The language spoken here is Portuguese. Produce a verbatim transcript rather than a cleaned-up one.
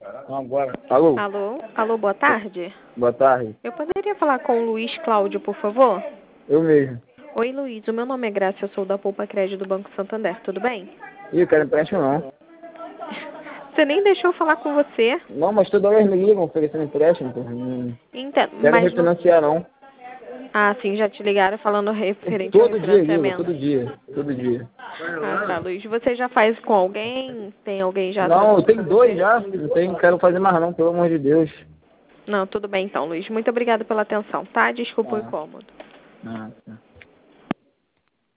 Agora. Alô? Alô? Alô, boa tarde. Boa tarde. Eu poderia falar com o Luiz Cláudio, por favor? Eu mesmo. Oi, Luiz. O meu nome é Graça, eu sou da Poupa Crédito do Banco Santander. Tudo bem? Ih, eu quero empréstimo não. Você nem deixou eu falar com você. Não, mas toda vez me ligam oferecendo empréstimo. Pô. Não Entendo, quero mas não... refinanciar não. Ah, sim, já te ligaram falando referente ao Todo dia ligo, refinanciamento. todo dia. Todo dia. Ah, tá, Luiz. Você já faz com alguém? Tem alguém já Não, eu tratando tenho com dois você? já. Não tenho, quero fazer mais não, pelo amor de Deus. Não, tudo bem então, Luiz. Muito obrigada pela atenção, tá? Desculpa o Ah, incômodo. ah, tá.